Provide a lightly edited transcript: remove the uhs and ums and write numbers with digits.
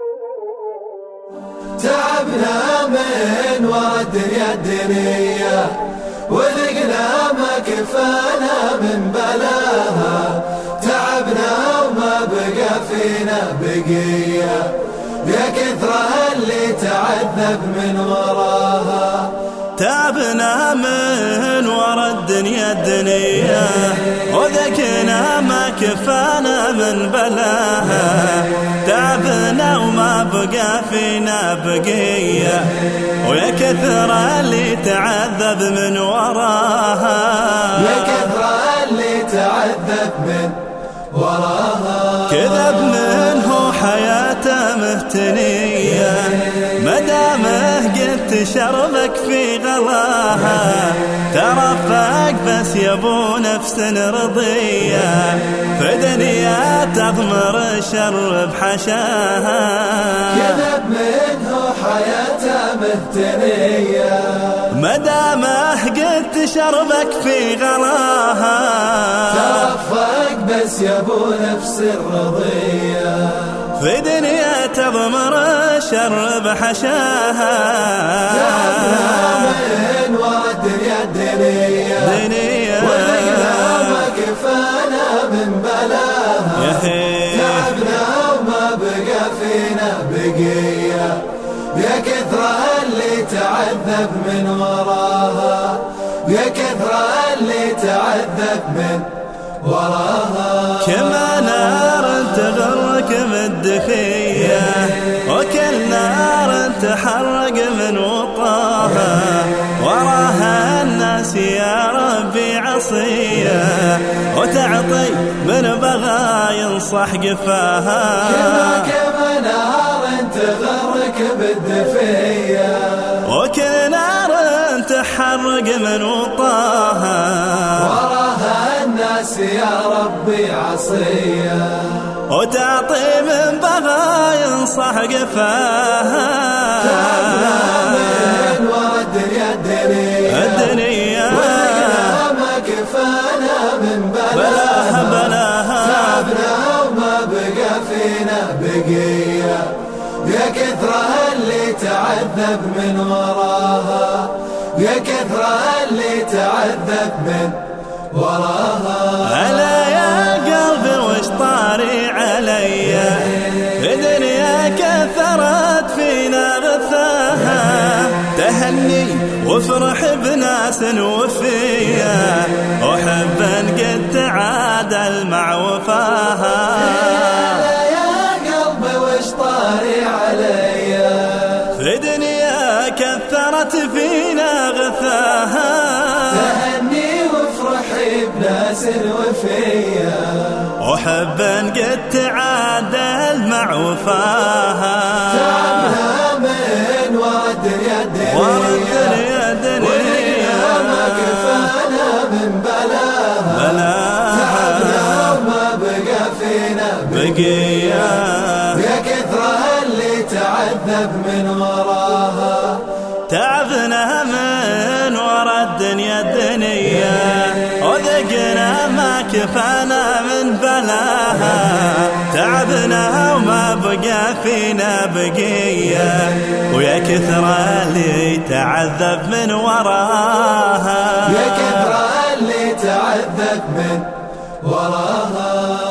تعبنا من ورا الدنيا وذقنا ما كفانا من بلاها. تعبنا وما بقى فينا بقية، يا كثرة اللي تعذب من وراها. تعبنا من ورا الدنيا وذقنا ما كفانا من بلاها. تعبنا وما بقى فينا بقية، ويا كثر اللي تعذب من وراها. يا كثر اللي تعذب من وراها. كذب منه حياته مهتنية، مدامه قلت شربك في غلاها. ترفق بس يبو نفس رضية، في دنيا تضمر الشر بحشاها. كذب منه حياته مهتنية، مدامه قلت شربك في غلاها. ترفق بس يبو نفس الرضية، في دنيا تضمر الشر بحشاها. تعبنا من ورا الدنيا وذقنا ما كفانا من بلاها. تعبنا وما بقى فينا بقية، يا كثرة اللي تعذب من وراها. يا كثرة اللي تعذب من وراها. كما نار تغرق بالدفية، وكل نار تحرق من وطاها. وراها الناس يا ربي عصية، وتعطي من بغى ينصح قفاها. كما نار تغرق بالدفية، وكل نار تحرق من وطاها. وراها الناس يا ربي عصية، وتعطي من بغى ينصح قفاها. تعبنا من ورا الدنيا وذقنا ما كفانا من بلاها. تعبنا وما بقى فينا بقية، يا كثرة اللي تعذب من وراها. يا كثرة اللي تعذب من وراها. هلا يا قلبي وش طاري علي، في دنيا كثرت فينا غثاها. تهني وافرح بناس وفيا، وحبا قد تعادل مع وفاها. يا قلبي وش طاري علي، في دنيا كثرت فينا غثاها. تهني وافرحي بناس وفيا، وحبا قد تعادل مع وفاها. تعبنا من ورا الدنيا وذقنا ما كفانا من بلاها. تعبنا وما بقى فينا بقية، يا كثرة اللي تعذب من وراها. تعبنا من ورا الدنيا وذقنا ما كفانا من بلاها. تعبنا وما بقى فينا بقية، ويا كثر اللي تعذب من وراها. يا كثر اللي تعذب من وراها.